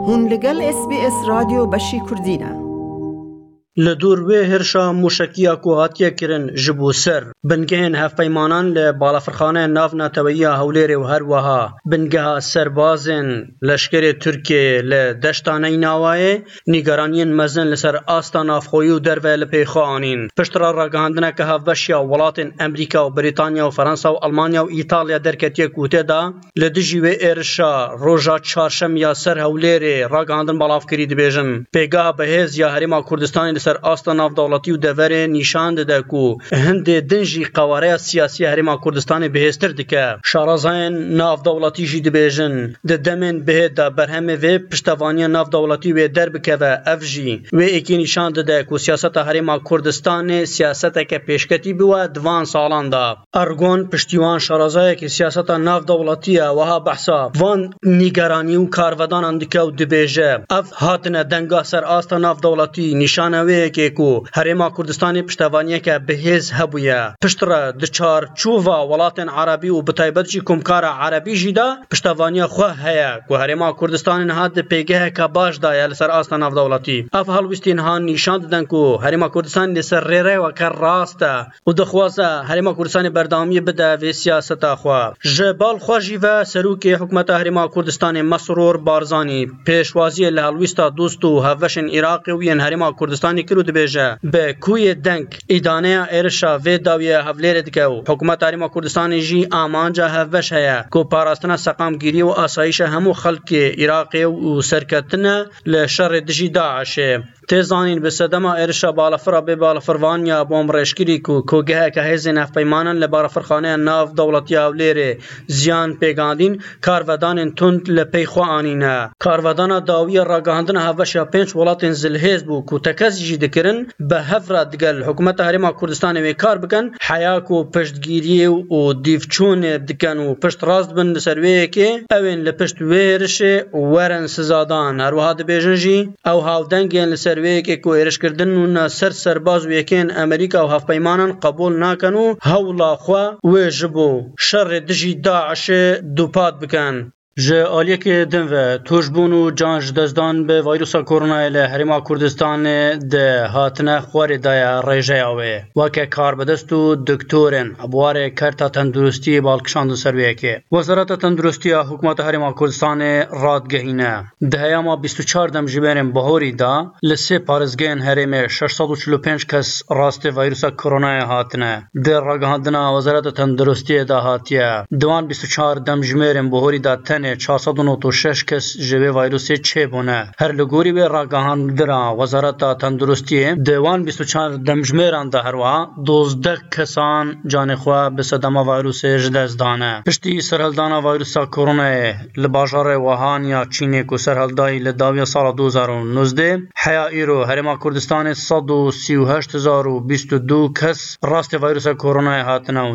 بوون لەگەڵ SBS رادیۆ بەشی کوردینە. لە دووربێ هێرشا موشەکیە کو هاتیە kirin ji bo ser bingehên hevpeymanan li balafirxaneyên nav Neteweyîya Hewlêrê û herwiha bingeha serbazên leşkerê Tirkiyeyê li deşta Neynawayê nîgeraniyên mezin li ser asta navxweyî û derve li pêx xwe anîn. Piştira ragihandineke hevbeşiya welatên Amerîka û Brîtanya û Fransa û Almanya û Îtalya derketiye ku tê da li dijî wê êrişa roja çarşemya ser Hewlêrê ragihandin balavkirî dibêjin. Pêgeha Bihêz ya Herêma Kurdistanê li ser asta navdewletî û deverê nîşan dide ku hindê din jî qewareya siyasî ya Herêma Kurdistanê bihêztir dike. Şarazayên navdewletî jî dibêjin di demên bihê de berhemê vê piştevaniya navdewletî wê derbikeve. Ev jî wê êkî nîşan dide ku siyaseta Herêma Kurdistanê siyaseteke pêşketî bûye di van salan da. Ergon piştîwan şarazayekî siyaseta navdewletî ye wiha behsa van nîgeranî û karvedanan dike û dibêje ev hatine denga ser asta navdewletî nîşana wêyekê ku Herêma Kurdistanê piştevaniyeke bihêz hebûye. Piştre di çarçûva welatên Erebî û bi taybet jî Komkara Erebî jî de piştevaniya xwe heye ku Herêma Kurdistanê niha di pêgeheke baş da ye li ser asta navdewletî. Ev helwîstî niha nîşan didin ku Herêma Kurdistanê li ser rêreweke rast e û dixwaze Herêma Kurdistanê berdewamî bide vê siyaseta xwe. Ji balxwe jî ve serokê hikûmeta Herêma Kurdistanê Mesrûr Barzanî pêşwaziyê li helwîsta dost û hevbeşên Iraqê û yên Herêma Kurdistanê kir û dibêje bi kûyê deng îdaneya êrişa vê dawiyê Hewlêrê dike û hikûmeta Herêma Kurdistanê jî amanca hevbeş heye ku parastina seqamgirî û asayişa hemû xelkê Iraqê û serketina li şerê dijî Daişê. Tê zanîn bi sedema êrişa balafira bê balafirvaniya bomreşkirî ku kogeheke hêzên hevpeymanan li balafirxaneya nav dewletiya Hewlêrê ziyan pêgandîn karvedanên tund li pêy xwe anîne. Karvedana dawiya ragihandina hevbeşa pênc welatên zilhêz bû ku tekezî jî dikirin bi hev re digel hikûmeta Herêma Kurdistanê wê kar bikin heya ku piştgiriyê û dîvçûnê dikin û pişt rast bin li ser wêyekê evên li pişt wê êrişê werin sizadan. Herwiha dibêjin jî ew hawdengên li ser wêyekê ku êrişkirdin û ser serbaz û yekên Amerîka û hevpeymanan qebûl nakin û hewla xwe wê ji bo şerê dijî Daişê dûpat bikin. Ji aliyekê din ve tûjbûn û can ji destdan bi vîrusa koronayê li Herêma Kurdistanê de hatine xwarê daye rêjeya wê. Weke karbidest û doktorên buwarê kerta tenduristiyê balkişandin ser wêyekê. Wezareta Tenduristiya hikûmeta Herêma Kurdistanê radgehîne. Di heyama 24 demjimêrên bihorî da li sê parêzgehên herêmê 645 kes rastê vîrusa koronayê hatine. Di ragihandina Wezareta Tenduristiyê de hatiye. Di wan 24 demjimêrên bihorî da tenê 496 kes ji vê vîrusê çêbûne. Her li gorî wê ragihandina Wezareta Tenduristiyê di wan 24 demjimêran de herwiha 12 kesan canê xwe bi sedema vîrusê ji dest dane. Piştî serhildana vîrusa koronayê li bajarê Wuhan ya Çînê ku serhildayî li dawiya sala 2019 heya îro Herêma Kurdistanê 138,022 kes rastê vîrusa koronayê hatine û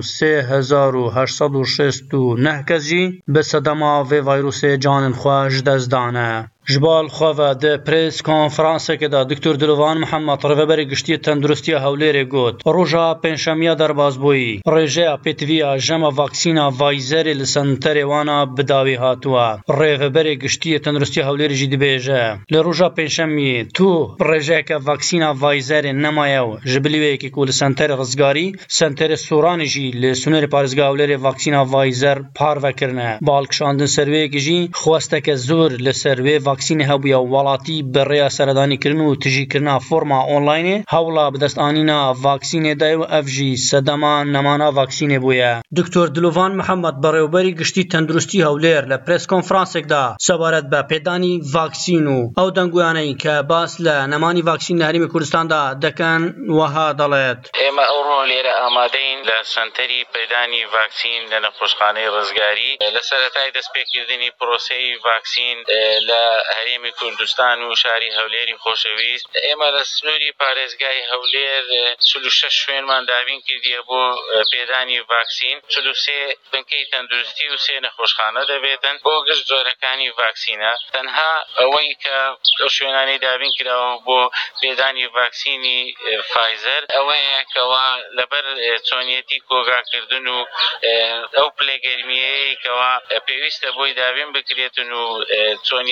3869 kes jî bi sedema vê vîrusê canên xwe ji dest dane. Ji bal xwe ve di prês konferansekê de Dr. Dilovan Mihemed rêveberê giştî tenduristiya Hewlêrê got roja pênşemiya derbasbûyî rêjeya pêtiviya jema vaksîna Pfizerê li senterê wan a bi dawî hatûye. Rêveberê giştî tenduristiya Hewlêrê jî dibêje li roja pênşemiyê tu rêjeyeke vaksîna Pfizerê nemaye û ji bilîveyekê ku li senterê rizgarî senterê Soranê jî li Sunêrê parêzgeha Hewlêrê vaksîna Pfizer parvekirine. Balkişandin ser wêyekê jî xwesteke zor li ser wê vaksînê hebûye welatî bi rêya seredanîkirin û tijîkirina forma onlaynê hewla bi destanîna vaksînê daye û ev jî sedema nemana vaksînê bûye. Dr. Dilovan Mihemed berêwberî giştî tenduristî Hewlêr li prês konferansek da sebaret be pêdanî vaksîn û ew dengûyaneyî ke bas li nemanî vaksîn li Herêmê Kurdistan da dikin wiha daڵێت. ئێمە ئەوڕۆ لێرە ئامادەین لە سنتەری پەیدانی ڤاکسین لە نەخۆشخانەی ڕزگاری لە سەرەتای دەستپێکردنی پرۆسەی ڤاکسین لە هەرێمی کوردستان و شاری هەولێری خۆشەویست. ئێمە لە سنووری پارێزگای هەولێر 46 شوێنمان دابین کردیە بۆ پێدانی ڤاکسین. 43 بنکەی تەندروستی و 3 نەخۆشخانە دەبێتن بۆ گشت زۆرەکانی ڤاکسینە. تەنها ئەوەی کە ئەو شوێنانەی دابین کراوە بۆ پێدانی ڤاکسینی فایزەر ئەوەیە کەوا لەبەر چۆنیەتی کۆگاکردن و ئەو پلەگەرمیەیە کەوا پێویستە بۆی دابین بکرێتن و چۆنیەتی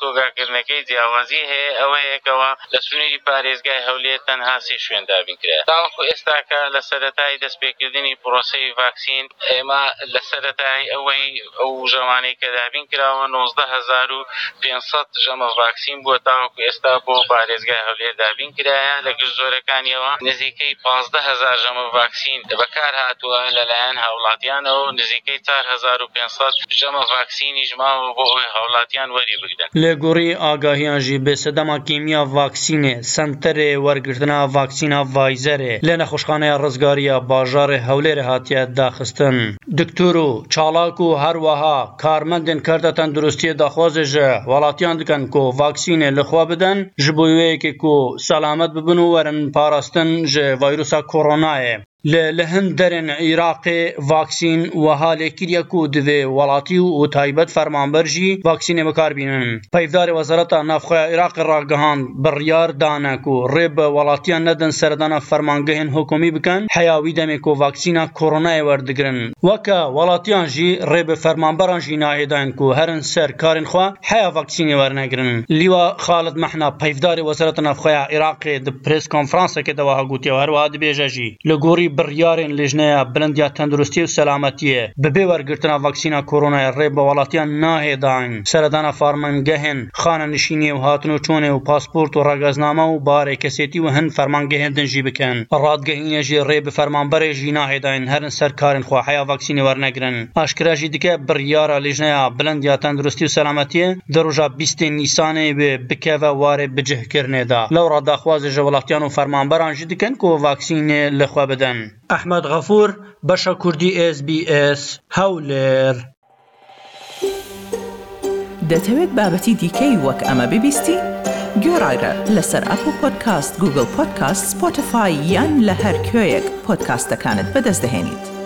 کۆگاکردنەکەی جیاوازی هەیە ئەوەیەکەوە لە سنووری پارێزگای هەولێر تەنها 3 شوێن دابینکرا. تاوەکو ئێستاکە لە سەرەتای دەستپێکردنی پرۆسەی ڤاکسین ئێمە لە سەرەتای ئەو ژەوانەی کە دابین کراوە 19,500 ژەمە ڤاکسین بووە تاوەکو ئێستا بۆ پارێزگای هەولێر دابین کرایە. لە گشت زۆرەکانیەوە نزیکەی 15,000 ژەمە ڤاکسین بەکار هاتووە لەلایەن هاوڵاتیانەوە، نزیکەی 4,500 ژەمە ڤاکسینیش ماوە بۆ ئەوەی هاوڵاتیان وەری بگرن. لێگۆڕی ئاگاهیانژی بێسەدەما کیمیا ڤاکسینێ سنتەرێ وەرگرتنا ڤاکسینا ڤایزەرێ لە نەخۆشخانەیە ڕزگاریە باژارێ هەولێرە هاتیە داخستن. دکتۆر و چالاک و هەروەها کارمەندên کرتە تەندروستیە داخوازێژە وڵاتیان دکەن کو ڤاکسینێ لەخوا بدەن ji bo wêyekê ku selamet bibin û werin parastin ji vayrûsa koronayê. Li hin derên Iraqê vaksîn wiha lêkiriye ku divê welatî û taybet fermanber jî vaksînê bikarbînin. Peyvdarê Wezareta Navxweya Iraqê ragihand biryar dane ku rê bi welatiyan nedin serdana fermangehên hukûmî bikin heya wî demê ku vaksîna koronayê werdigirin. Weke welatiyan jî rê bi fermanberan jî nahêdayin ku herin ser karên xwe heya vaksînê wernegirin. Lîwa Xalid Mehna Peyvdarê Wezareta Navxweya Iraqê di prês konferansekê de wiha gotiye û herwiha dibêje jî li gorî biryarên lêjneya bilindiya tendurustiyê û selametiyê bi bê wergirtina vaksîna koronayê rê bi welatiyan nahêdayin seredana farmangehên xanenişîniyê û hatin û çûnê û pasport û regezname û barê kesetî û hin fermangehên din jî bikin. Radgehînê jî rê bi fermanberê jî nahêdayin herin ser karên xwe heya vaksînê wernegirin. Aşkira jî dike biryara lêjneya bilindiya tendurustî û selametiyê di roja 20 Nîsanê wê bikeve warê bicihkirinê de. Lewra daxwazê ji welatiyan û fermanberan jî dikin ku vaksînê li xwe bidin. Ahmed Gafur, Başa Kurdî SBS Hewlêr. دەتەوێت بابەتی دیکەی وەک ئەمە ببیستی؟ گۆڕایرە لەسەر ئەپل پۆدکاست، گوگل پۆدکاست، سپۆتیفای یان لە هەر کوێیەک پۆدکاستەکانت بەدەست دەهێنیت.